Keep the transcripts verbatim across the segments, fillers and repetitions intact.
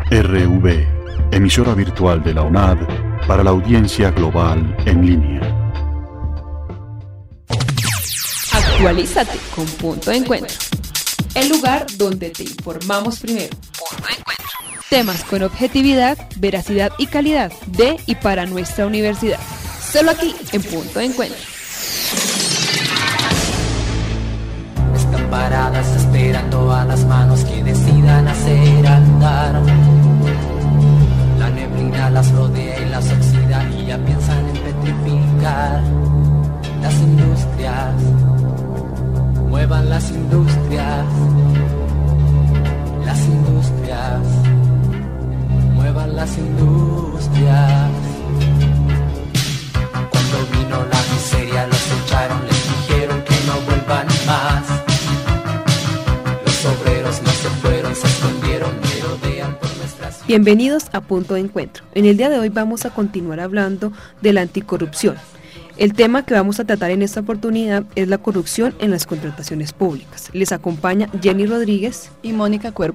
R V, emisora virtual de la U N A D para la audiencia global en línea. Actualízate con Punto de Encuentro, el lugar donde te informamos primero. Punto de Encuentro. Temas con objetividad, veracidad y calidad de y para nuestra universidad. Solo aquí en Punto de Encuentro. Están paradas esperando a las manos que decidan hacer andar. La neblina las rodea y las oxida y ya piensan en petrificar. Las industrias, muevan las industrias. Las industrias, muevan las industrias. Cuando vino la miseria los echaron, les dijeron que no vuelvan más. Los obreros no se fueron, se escondieron, merodean por nuestras... Bienvenidos a Punto de Encuentro. En el día de hoy vamos a continuar hablando de la anticorrupción. El tema que vamos a tratar en esta oportunidad es la corrupción en las contrataciones públicas. Les acompaña Jenny Rodríguez y Mónica Cuervo.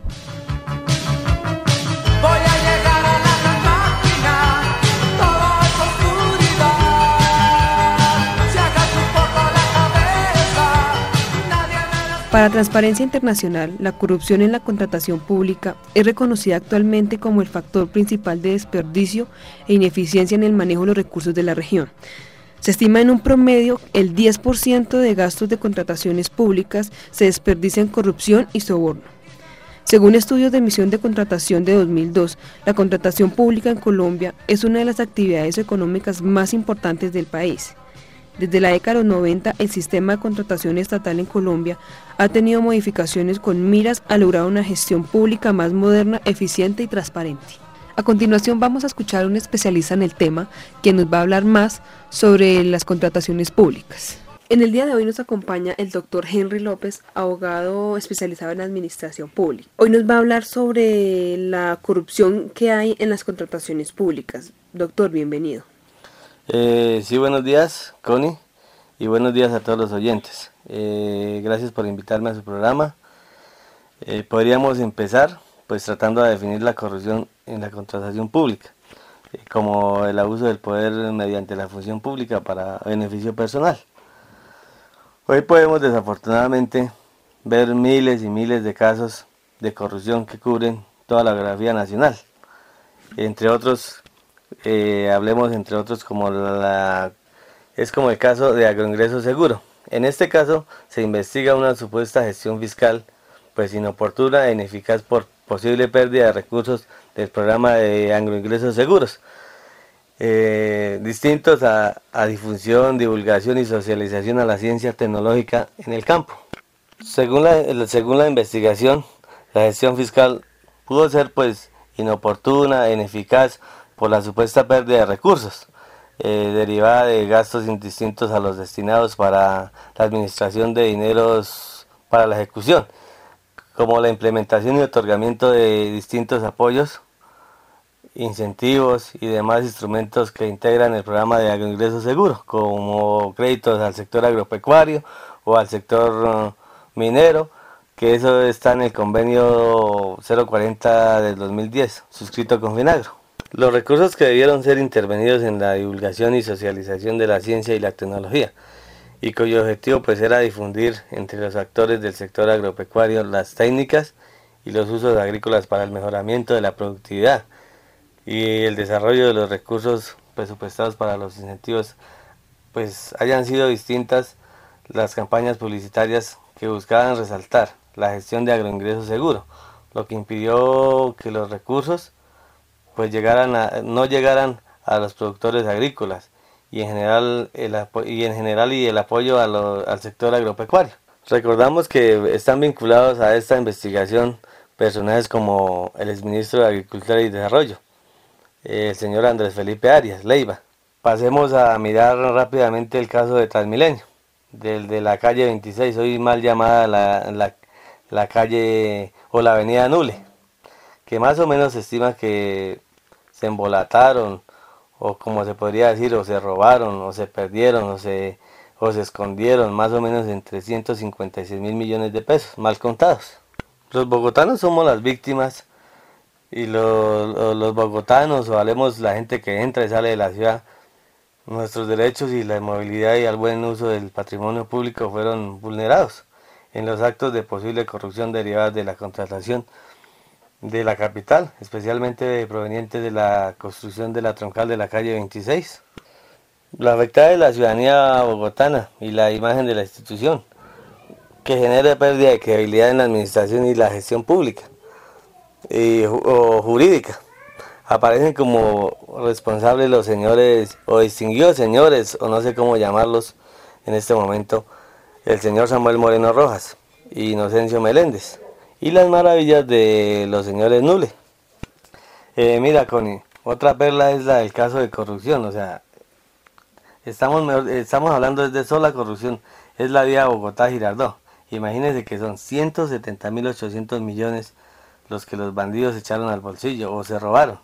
Para Transparencia Internacional, la corrupción en la contratación pública es reconocida actualmente como el factor principal de desperdicio e ineficiencia en el manejo de los recursos de la región. Se estima en un promedio el diez por ciento de gastos de contrataciones públicas se desperdicia en corrupción y soborno. Según estudios de emisión de contratación de dos mil dos, la contratación pública en Colombia es una de las actividades económicas más importantes del país. Desde la década de los noventa, el sistema de contratación estatal en Colombia ha tenido modificaciones con miras a lograr una gestión pública más moderna, eficiente y transparente. A continuación vamos a escuchar a un especialista en el tema, quien nos va a hablar más sobre las contrataciones públicas. En el día de hoy nos acompaña el doctor Henry López, abogado especializado en administración pública. Hoy nos va a hablar sobre la corrupción que hay en las contrataciones públicas. Doctor, bienvenido. Eh, sí, buenos días, Connie, y buenos días a todos los oyentes. Eh, gracias por invitarme a su programa. Eh, podríamos empezar pues tratando de definir la corrupción en la contratación pública, eh, como el abuso del poder mediante la función pública para beneficio personal. Hoy podemos desafortunadamente ver miles y miles de casos de corrupción que cubren toda la geografía nacional, entre otros. Eh, hablemos entre otros como la es como el caso de Agroingreso Seguro. En este caso se investiga una supuesta gestión fiscal pues inoportuna e ineficaz por posible pérdida de recursos del programa de Agroingresos Seguros, eh, distintos a, a difusión, divulgación y socialización a la ciencia tecnológica en el campo. Según la, según la investigación, la gestión fiscal pudo ser pues inoportuna e ineficaz por la supuesta pérdida de recursos, eh, derivada de gastos indistintos a los destinados para la administración de dineros para la ejecución, como la implementación y otorgamiento de distintos apoyos, incentivos y demás instrumentos que integran el programa de Agroingreso Seguro, como créditos al sector agropecuario o al sector uh, minero, que eso está en el convenio cero cuarenta del dos mil diez, suscrito con Finagro. Los recursos que debieron ser intervenidos en la divulgación y socialización de la ciencia y la tecnología, y cuyo objetivo pues era difundir entre los actores del sector agropecuario las técnicas y los usos agrícolas para el mejoramiento de la productividad y el desarrollo de los recursos presupuestados para los incentivos, pues hayan sido distintas las campañas publicitarias que buscaban resaltar la gestión de Agroingreso Seguro, lo que impidió que los recursos pues llegaran a, no llegaran a los productores agrícolas y en general el, y, en general y el apoyo a lo, al sector agropecuario. Recordamos que están vinculados a esta investigación personajes como el exministro de Agricultura y Desarrollo, el señor Andrés Felipe Arias Leiva. Pasemos a mirar rápidamente el caso de Transmilenio, del de la calle veintiséis, hoy mal llamada la, la, la calle o la avenida Nule, que más o menos se estima que se embolataron, o como se podría decir, o se robaron, o se perdieron, o se, o se escondieron más o menos en trescientos cincuenta y seis mil millones de pesos, mal contados. Los bogotanos somos las víctimas y los, los bogotanos, o hablemos la gente que entra y sale de la ciudad, nuestros derechos y la movilidad y el buen uso del patrimonio público fueron vulnerados en los actos de posible corrupción derivados de la contratación de la capital, especialmente provenientes de la construcción de la troncal de la calle veintiséis. La afectada es la ciudadanía bogotana y la imagen de la institución, que genera pérdida de credibilidad en la administración y la gestión pública y, o jurídica. Aparecen como responsables los señores, o distinguidos señores, o no sé cómo llamarlos en este momento, el señor Samuel Moreno Rojas y Inocencio Meléndez, y las maravillas de los señores Nule. Eh, mira, Connie, otra perla es la del caso de corrupción, o sea, estamos, mejor, estamos hablando de sola corrupción, es la vía Bogotá-Girardot. Imagínense que son ciento setenta mil ochocientos millones los que los bandidos echaron al bolsillo o se robaron.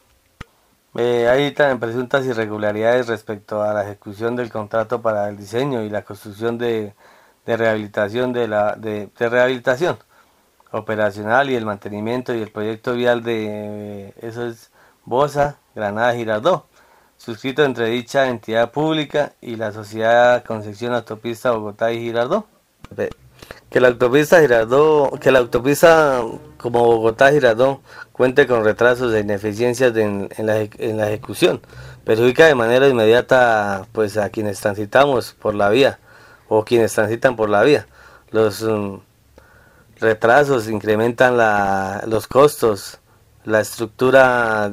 Eh, hay también presuntas irregularidades respecto a la ejecución del contrato para el diseño y la construcción de, de rehabilitación de la de, de rehabilitación operacional y el mantenimiento y el proyecto vial de eh, eso es Bosa, Granada, Girardot, suscrito entre dicha entidad pública y la sociedad Concepción Autopista Bogotá y Girardot. Que la autopista Girardot, que la autopista como Bogotá-Girardot cuente con retrasos e ineficiencias de, en, en, la, en la ejecución, perjudica de manera inmediata pues a quienes transitamos por la vía o quienes transitan por la vía. Los um, retrasos incrementan la, los costos, la estructura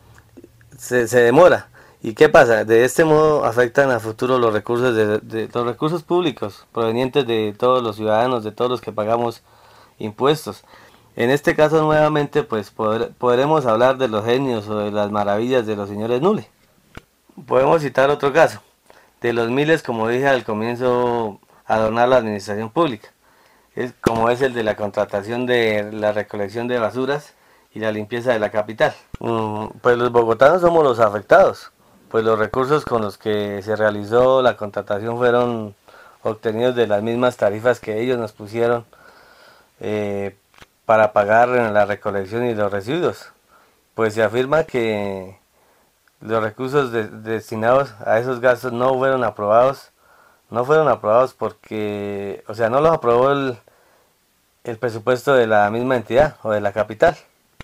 se, se demora. ¿Y qué pasa? De este modo afectan a futuro los recursos de, de los recursos públicos provenientes de todos los ciudadanos, de todos los que pagamos impuestos. En este caso nuevamente pues poder, podremos hablar de los genios o de las maravillas de los señores Nule. Podemos citar otro caso, de los miles, como dije al comienzo, adornar la administración pública, es, como es el de la contratación de la recolección de basuras y la limpieza de la capital. Mm, pues los bogotanos somos los afectados. Pues los recursos con los que se realizó la contratación fueron obtenidos de las mismas tarifas que ellos nos pusieron eh, para pagar la recolección y los residuos. Pues se afirma que los recursos de, destinados a esos gastos no fueron aprobados, no fueron aprobados porque, o sea, no los aprobó el, el presupuesto de la misma entidad o de la capital.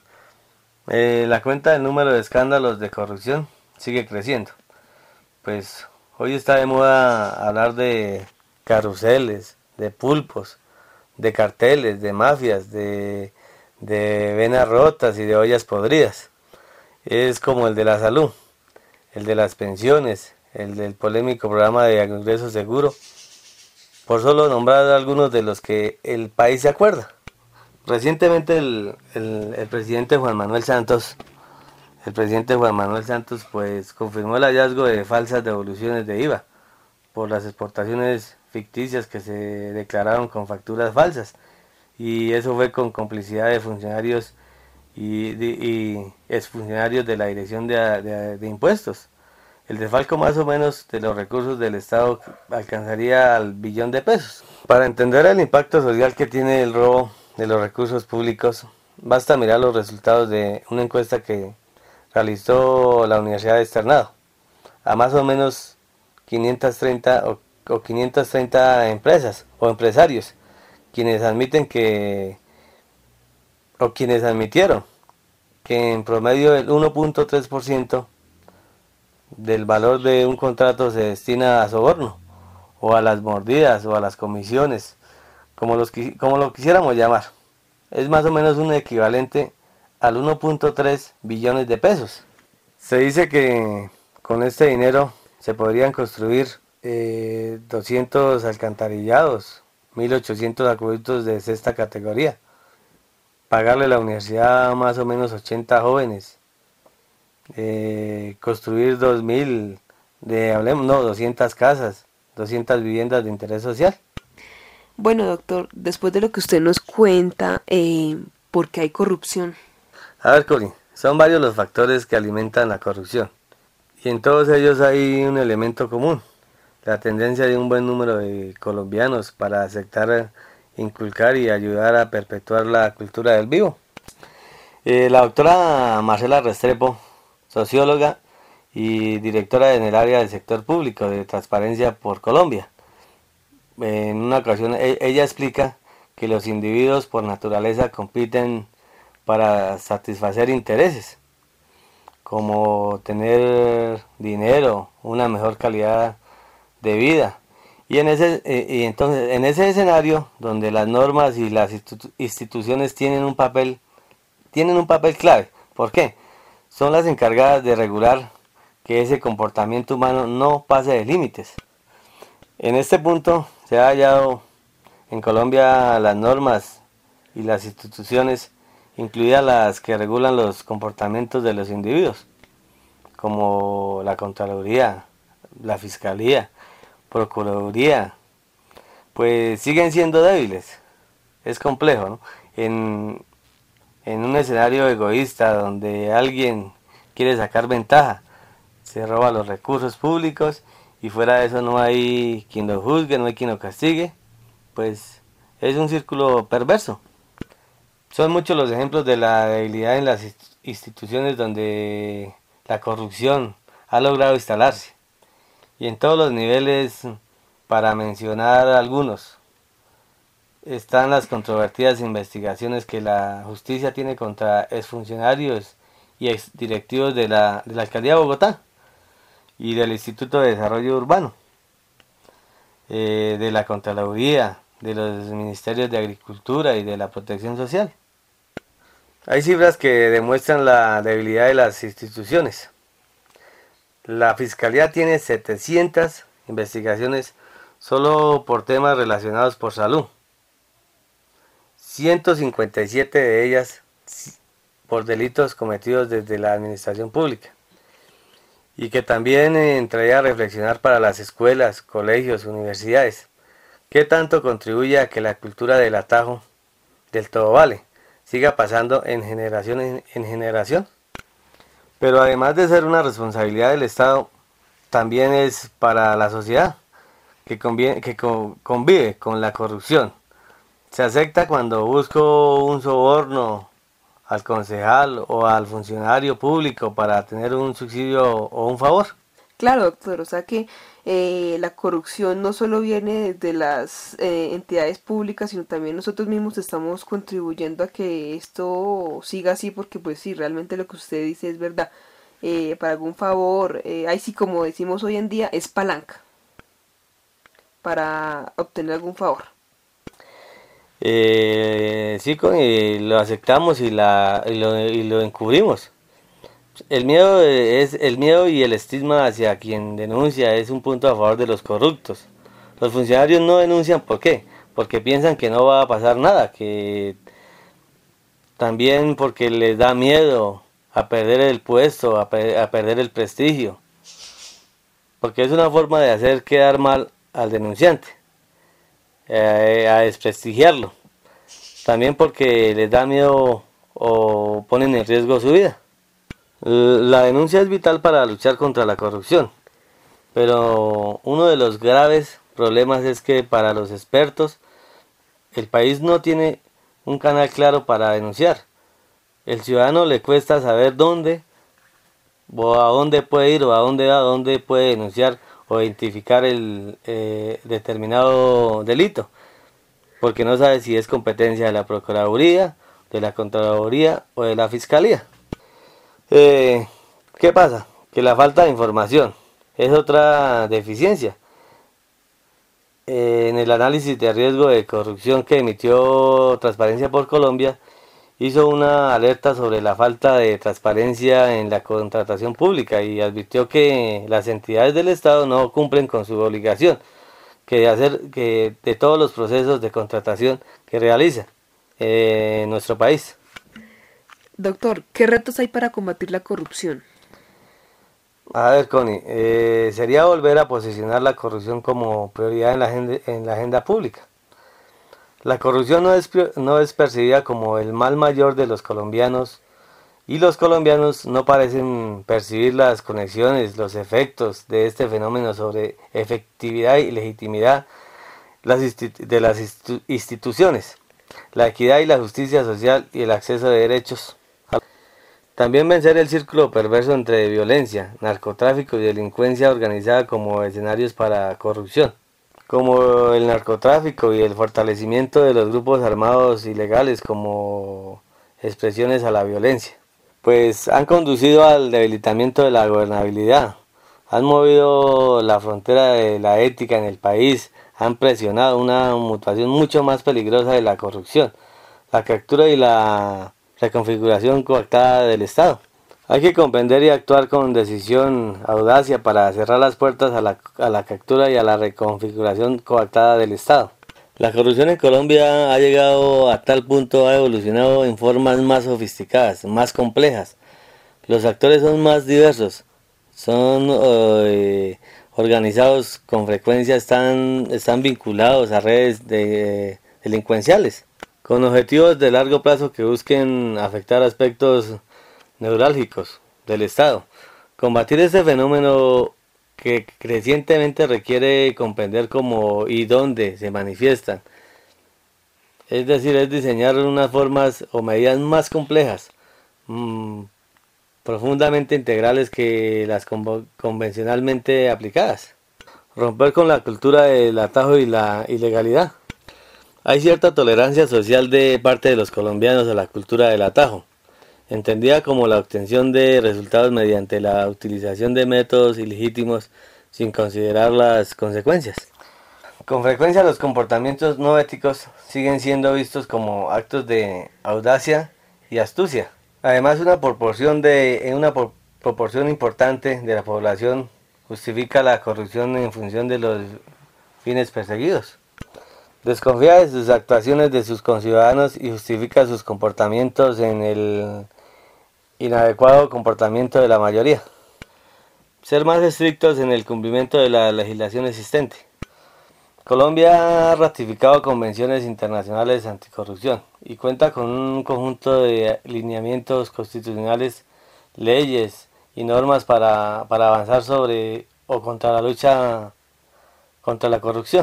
Eh, la cuenta del número de escándalos de corrupción sigue creciendo. Pues hoy está de moda hablar de carruseles, de pulpos, de carteles, de mafias, de, de venas rotas y de ollas podridas. Es como el de la salud, el de las pensiones, el del polémico programa de Agroingreso Seguro, por solo nombrar algunos de los que el país se acuerda. Recientemente el, el, el presidente Juan Manuel Santos El presidente Juan Manuel Santos pues confirmó el hallazgo de falsas devoluciones de I V A por las exportaciones ficticias que se declararon con facturas falsas, y eso fue con complicidad de funcionarios y, de, y exfuncionarios de la Dirección de, de, de Impuestos. El desfalco más o menos de los recursos del Estado alcanzaría al billón de pesos. Para entender el impacto social que tiene el robo de los recursos públicos, basta mirar los resultados de una encuesta que realizó la Universidad de Externado a más o menos quinientas treinta o, o quinientas treinta empresas o empresarios, quienes admiten que o quienes admitieron que en promedio el uno punto tres por ciento del valor de un contrato se destina a soborno o a las mordidas o a las comisiones, como los como lo quisiéramos llamar. Es más o menos un equivalente al uno punto tres billones de pesos. Se dice que con este dinero se podrían construir eh, doscientos alcantarillados, mil ochocientos acueductos de sexta categoría, pagarle a la universidad a más o menos ochenta jóvenes, eh, construir dos mil, de, hablemos, no, doscientas casas, doscientas viviendas de interés social. Bueno, doctor, después de lo que usted nos cuenta, eh, ¿por qué hay corrupción? A ver, Cori, son varios los factores que alimentan la corrupción, y en todos ellos hay un elemento común: la tendencia de un buen número de colombianos para aceptar, inculcar y ayudar a perpetuar la cultura del vivo. Eh, la doctora Marcela Restrepo, socióloga y directora en el área del sector público de Transparencia por Colombia. En una ocasión e- ella explica que los individuos por naturaleza compiten para satisfacer intereses, como tener dinero, una mejor calidad de vida. Y, en ese, eh, y entonces en ese escenario donde las normas y las institu- instituciones tienen un papel tienen un papel clave. ¿Por qué? Son las encargadas de regular que ese comportamiento humano no pase de límites. En este punto se ha hallado en Colombia las normas y las instituciones, incluidas las que regulan los comportamientos de los individuos, como la Contraloría, la Fiscalía, Procuraduría, pues siguen siendo débiles. Es complejo, ¿no? En, en un escenario egoísta donde alguien quiere sacar ventaja, se roba los recursos públicos y fuera de eso no hay quien lo juzgue, no hay quien lo castigue, pues es un círculo perverso. Son muchos los ejemplos de la debilidad en las instituciones donde la corrupción ha logrado instalarse, y en todos los niveles, para mencionar algunos, están las controvertidas investigaciones que la justicia tiene contra exfuncionarios y exdirectivos de la, de la Alcaldía de Bogotá y del Instituto de Desarrollo Urbano, eh, de la Contraloría, de los Ministerios de Agricultura y de la Protección Social. Hay cifras que demuestran la debilidad de las instituciones. La Fiscalía tiene setecientas investigaciones solo por temas relacionados por salud, ciento cincuenta y siete de ellas por delitos cometidos desde la administración pública, y que también entraría a reflexionar para las escuelas, colegios, universidades, qué tanto contribuye a que la cultura del atajo, del todo vale, siga pasando en generación en, en generación. Pero además de ser una responsabilidad del Estado, también es para la sociedad, que, conviene, que con, convive con la corrupción. Se acepta cuando busco un soborno al concejal o al funcionario público para tener un subsidio o un favor. Claro, doctor, o sea que eh, la corrupción no solo viene de las eh, entidades públicas, sino también nosotros mismos estamos contribuyendo a que esto siga así, porque pues sí, realmente lo que usted dice es verdad. Eh, para algún favor, eh, ahí sí, como decimos hoy en día, es palanca para obtener algún favor. Eh, sí, con, y lo aceptamos y, la, y, lo, y lo encubrimos. El miedo es el miedo y el estigma hacia quien denuncia es un punto a favor de los corruptos. Los funcionarios no denuncian, ¿por qué? Porque piensan que no va a pasar nada, que también porque les da miedo a perder el puesto, a, pe a perder el prestigio, porque es una forma de hacer quedar mal al denunciante, eh, a desprestigiarlo, también porque les da miedo o ponen en riesgo su vida. La denuncia es vital para luchar contra la corrupción, pero uno de los graves problemas es que para los expertos el país no tiene un canal claro para denunciar. El ciudadano le cuesta saber dónde o a dónde puede ir o a dónde, a dónde puede denunciar o identificar el eh, determinado delito, porque no sabe si es competencia de la Procuraduría, de la Contraloría o de la Fiscalía. Eh, ¿Qué pasa? Que la falta de información es otra deficiencia. Eh, en el análisis de riesgo de corrupción que emitió Transparencia por Colombia, hizo una alerta sobre la falta de transparencia en la contratación pública y advirtió que las entidades del Estado no cumplen con su obligación que de hacer que de todos los procesos de contratación que realiza eh, en nuestro país. Doctor, ¿qué retos hay para combatir la corrupción? A ver, Connie, eh, sería volver a posicionar la corrupción como prioridad en la agenda, en la agenda pública. La corrupción no es, no es percibida como el mal mayor de los colombianos, y los colombianos no parecen percibir las conexiones, los efectos de este fenómeno sobre efectividad y legitimidad de las instituciones, la equidad y la justicia social y el acceso de derechos a También vencer el círculo perverso entre violencia, narcotráfico y delincuencia organizada como escenarios para corrupción, como el narcotráfico y el fortalecimiento de los grupos armados ilegales como expresiones a la violencia, pues han conducido al debilitamiento de la gobernabilidad, han movido la frontera de la ética en el país, han presionado una mutación mucho más peligrosa de la corrupción, la captura y la reconfiguración coactada del Estado. Hay que comprender y actuar con decisión, audacia para cerrar las puertas a la, a la captura y a la reconfiguración coactada del Estado. La corrupción en Colombia ha llegado a tal punto, ha evolucionado en formas más sofisticadas, más complejas. Los actores son más diversos, son eh, organizados con frecuencia, están, están vinculados a redes de, eh, delincuenciales, con objetivos de largo plazo que busquen afectar aspectos neurálgicos del Estado. Combatir este fenómeno que crecientemente requiere comprender cómo y dónde se manifiestan. Es decir, es diseñar unas formas o medidas más complejas, mmm, profundamente integrales que las convencionalmente aplicadas. Romper con la cultura del atajo y la ilegalidad. Hay cierta tolerancia social de parte de los colombianos a la cultura del atajo, entendida como la obtención de resultados mediante la utilización de métodos ilegítimos sin considerar las consecuencias. Con frecuencia los comportamientos no éticos siguen siendo vistos como actos de audacia y astucia. Además, una proporción, de, una por, proporción importante de la población justifica la corrupción en función de los fines perseguidos. Desconfía de sus actuaciones de sus conciudadanos y justifica sus comportamientos en el inadecuado comportamiento de la mayoría. Ser más estrictos en el cumplimiento de la legislación existente. Colombia ha ratificado convenciones internacionales anticorrupción y cuenta con un conjunto de lineamientos constitucionales, leyes y normas para, para avanzar sobre o contra la lucha contra la corrupción.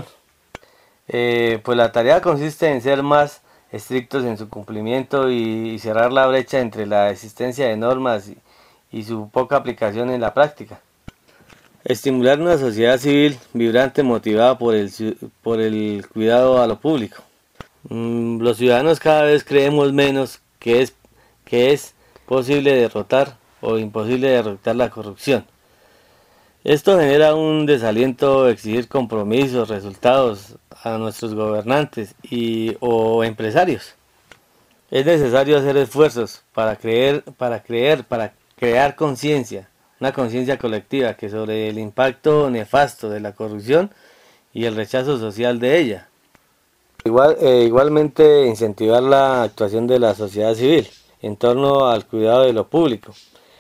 Eh, pues la tarea consiste en ser más estrictos en su cumplimiento y, y cerrar la brecha entre la existencia de normas y, y su poca aplicación en la práctica. Estimular una sociedad civil vibrante motivada por el, por el cuidado a lo público. Mm, los ciudadanos cada vez creemos menos que es, que es posible derrotar o imposible derrotar la corrupción. Esto genera un desaliento, exigir compromisos, resultados a nuestros gobernantes y, o empresarios. Es necesario hacer esfuerzos para creer, para creer, para crear conciencia, una conciencia colectiva que sobre el impacto nefasto de la corrupción y el rechazo social de ella. Igual, eh, igualmente incentivar la actuación de la sociedad civil en torno al cuidado de lo público,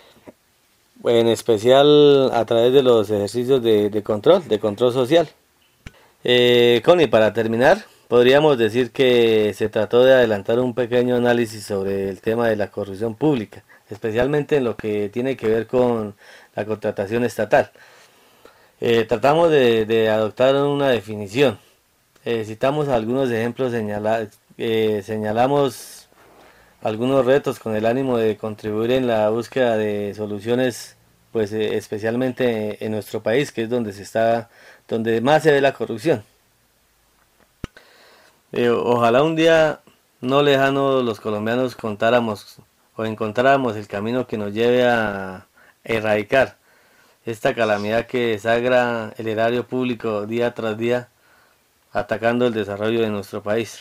en especial a través de los ejercicios de, de control, de control social. Eh, Connie, para terminar, podríamos decir que se trató de adelantar un pequeño análisis sobre el tema de la corrupción pública, especialmente en lo que tiene que ver con la contratación estatal. Eh, tratamos de, de adoptar una definición. Eh, citamos algunos ejemplos, señala, eh, señalamos algunos retos con el ánimo de contribuir en la búsqueda de soluciones, pues eh, especialmente en nuestro país, que es donde se está, donde más se ve la corrupción. Eh, ojalá un día no lejano los colombianos contáramos o encontráramos el camino que nos lleve a erradicar esta calamidad que desagra el erario público día tras día, atacando el desarrollo de nuestro país.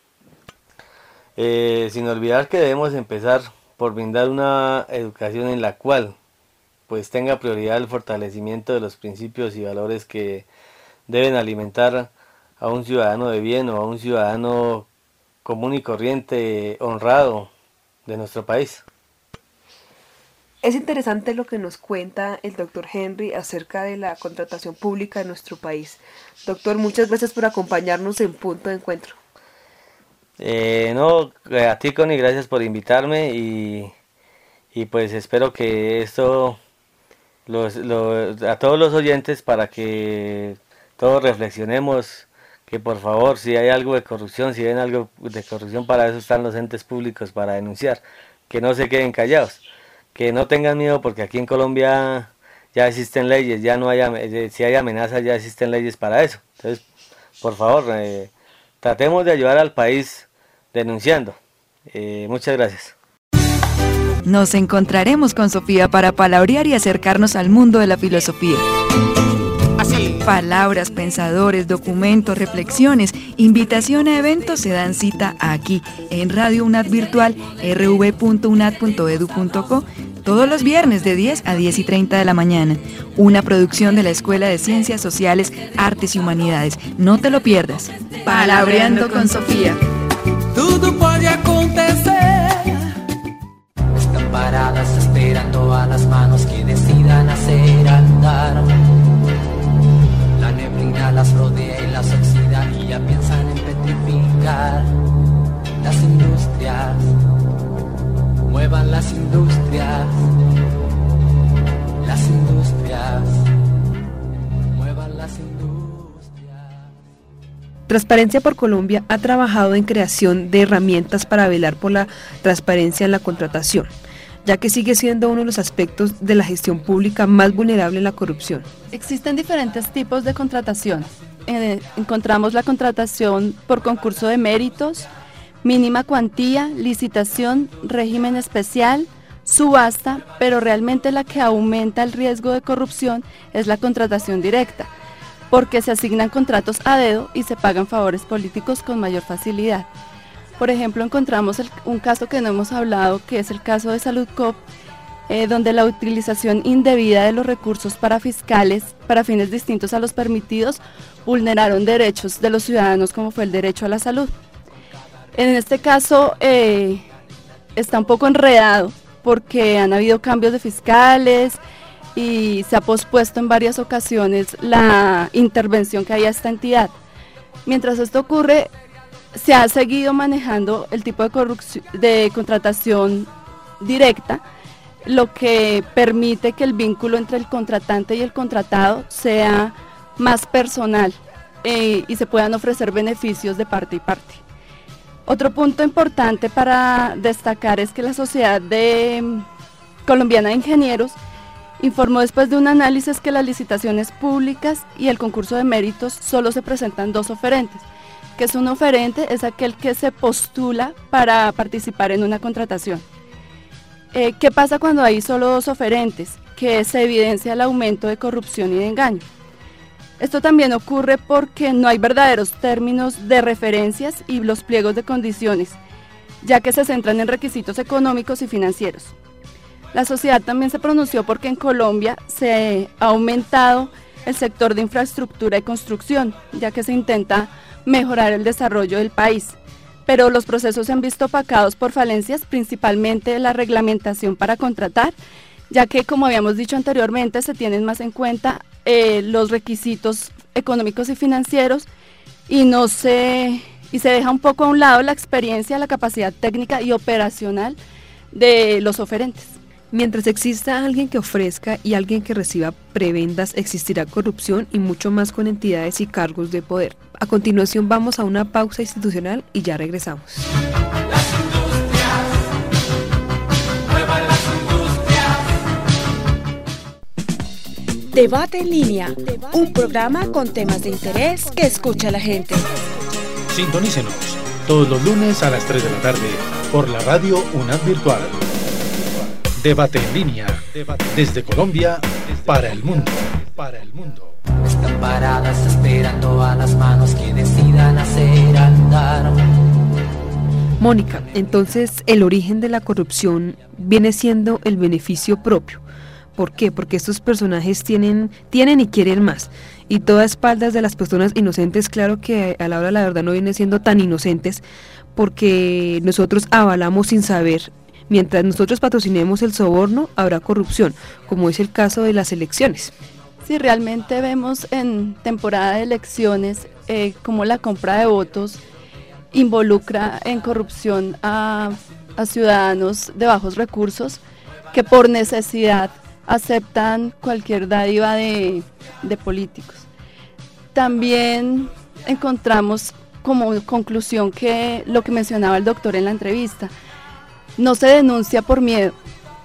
Eh, sin olvidar que debemos empezar por brindar una educación en la cual pues tenga prioridad el fortalecimiento de los principios y valores que deben alimentar a un ciudadano de bien o a un ciudadano común y corriente, honrado de nuestro país. Es interesante lo que nos cuenta el doctor Henry acerca de la contratación pública en nuestro país. Doctor, muchas gracias por acompañarnos en Punto de Encuentro. Eh, no, a ti, Connie, gracias por invitarme y, y pues espero que esto los, los, a todos los oyentes, para que todos reflexionemos, que por favor, si hay algo de corrupción, si ven algo de corrupción, para eso están los entes públicos, para denunciar, que no se queden callados, que no tengan miedo, porque aquí en Colombia ya existen leyes, ya no hay, eh, si hay amenazas ya existen leyes para eso. Entonces, por favor, eh, tratemos de ayudar al país denunciando. Eh, muchas gracias. Nos encontraremos con Sofía para palabrear y acercarnos al mundo de la filosofía. Así. Palabras, pensadores, documentos, reflexiones, invitación a eventos se dan cita aquí, en Radio UNAD Virtual, r v punto unad punto edu punto co, todos los viernes de diez a diez y treinta de la mañana. Una producción de la Escuela de Ciencias Sociales, Artes y Humanidades. No te lo pierdas. Palabreando con Sofía. Todo puede acontecer. Están paradas esperando a las manos que decidan hacer andar. La neblina las rodea y las oxida y ya piensan en petrificar. Las industrias, muevan las industrias. Las industrias, muevan las industrias. Transparencia por Colombia ha trabajado en creación de herramientas para velar por la transparencia en la contratación, ya que sigue siendo uno de los aspectos de la gestión pública más vulnerable en la corrupción. Existen diferentes tipos de contratación. Eh, encontramos la contratación por concurso de méritos, mínima cuantía, licitación, régimen especial, subasta, pero realmente la que aumenta el riesgo de corrupción es la contratación directa, porque se asignan contratos a dedo y se pagan favores políticos con mayor facilidad. Por ejemplo, encontramos el, un caso que no hemos hablado, que es el caso de Saludcop, eh, donde la utilización indebida de los recursos para fiscales para fines distintos a los permitidos vulneraron derechos de los ciudadanos, como fue el derecho a la salud. En este caso eh, está un poco enredado porque han habido cambios de fiscales y se ha pospuesto en varias ocasiones la intervención que haya esta entidad. Mientras esto ocurre, se ha seguido manejando el tipo de, corrupción, de contratación directa, lo que permite que el vínculo entre el contratante y el contratado sea más personal eh, y se puedan ofrecer beneficios de parte y parte. Otro punto importante para destacar es que la Sociedad de, Colombiana de Ingenieros informó después de un análisis que las licitaciones públicas y el concurso de méritos solo se presentan dos oferentes, que es un oferente es aquel que se postula para participar en una contratación. Eh, ¿Qué pasa cuando hay solo dos oferentes? Que se evidencia el aumento de corrupción y de engaño. Esto también ocurre porque no hay verdaderos términos de referencias y los pliegos de condiciones, ya que se centran en requisitos económicos y financieros. La sociedad también se pronunció porque en Colombia se ha aumentado el sector de infraestructura y construcción, ya que se intenta mejorar el desarrollo del país, pero los procesos se han visto opacados por falencias, principalmente de la reglamentación para contratar, ya que, como habíamos dicho anteriormente, se tienen más en cuenta eh, los requisitos económicos y financieros y, no se, y se deja un poco a un lado la experiencia, la capacidad técnica y operacional de los oferentes. Mientras exista alguien que ofrezca y alguien que reciba prebendas, existirá corrupción y mucho más con entidades y cargos de poder. A continuación vamos a una pausa institucional y ya regresamos. Debate en línea, un programa con temas de interés que escucha la gente. Sintonícenos todos los lunes a las tres de la tarde por la radio UNAD Virtual. Debate en línea, desde Colombia para el mundo. Para el mundo. Están paradas esperando a las manos que decidan hacer andar. Mónica, entonces el origen de la corrupción viene siendo el beneficio propio. ¿Por qué? Porque estos personajes tienen, tienen y quieren más. Y todo a espaldas de las personas inocentes, claro que a la hora de la verdad no vienen siendo tan inocentes, porque nosotros avalamos sin saber. Mientras nosotros patrocinemos el soborno, habrá corrupción, como es el caso de las elecciones. Sí, realmente vemos en temporada de elecciones eh, como la compra de votos involucra en corrupción a, a ciudadanos de bajos recursos que por necesidad aceptan cualquier dádiva de, de políticos. También encontramos como conclusión que lo que mencionaba el doctor en la entrevista, no se denuncia por miedo,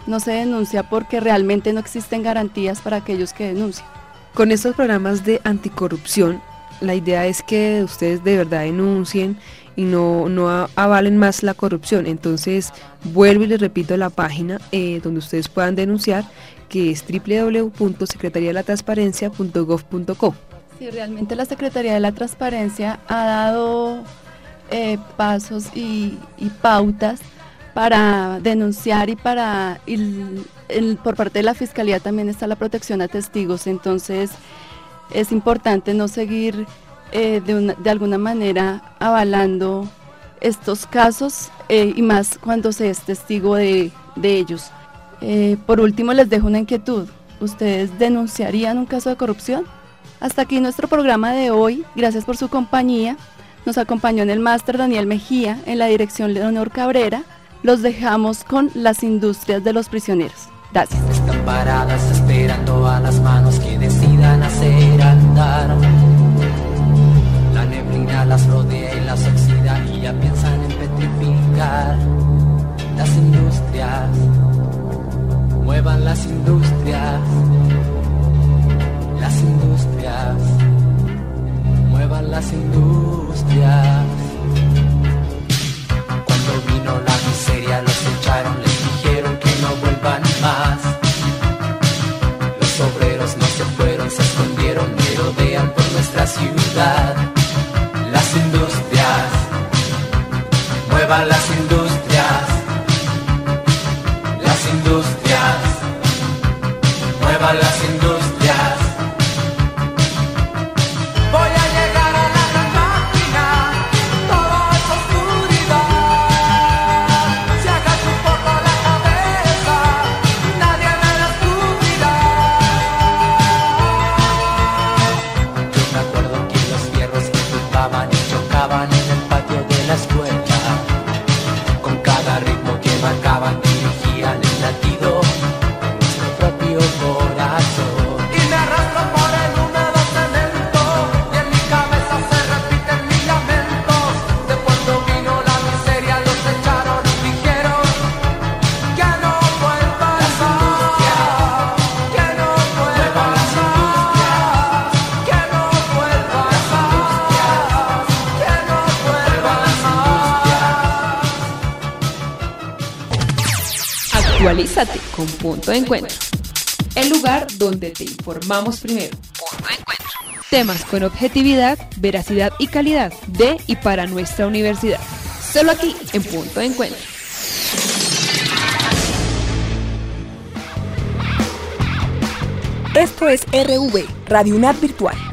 no se denuncia porque realmente no existen garantías para aquellos que denuncian. Con estos programas de anticorrupción, la idea es que ustedes de verdad denuncien y no, no avalen más la corrupción. Entonces, vuelvo y les repito la página eh, donde ustedes puedan denunciar, que es doble u doble u doble u punto secretaría de la transparencia punto gov punto co. Sí, realmente la Secretaría de la Transparencia ha dado eh, pasos y, y pautas para denunciar y para, y el, por parte de la Fiscalía también está la protección a testigos, entonces es importante no seguir eh, de, una, de alguna manera avalando estos casos eh, y más cuando se es testigo de, de ellos. Eh, por último les dejo una inquietud, ¿ustedes denunciarían un caso de corrupción? Hasta aquí nuestro programa de hoy, gracias por su compañía, nos acompañó en el máster Daniel Mejía, en la dirección Leonor Cabrera. Los dejamos con Las Industrias de los Prisioneros. Gracias. Están paradas esperando a las manos que decidan hacer andar. La neblina las rodea y las oxida y ya piensan en petrificar. Las industrias, muevan las industrias. Las industrias, muevan las industrias. Cuando vino la miseria los echaron, les dijeron que no vuelvan más. Los obreros no se fueron, se escondieron, merodean por nuestra ciudad. Las industrias, muevan las industrias. Las industrias, muevan las industrias. Actualízate con Punto de Encuentro, el lugar donde te informamos primero. Punto de Encuentro. Temas con objetividad, veracidad y calidad de y para nuestra universidad. Solo aquí en Punto de Encuentro. Esto es R V, Radio UNAD Virtual.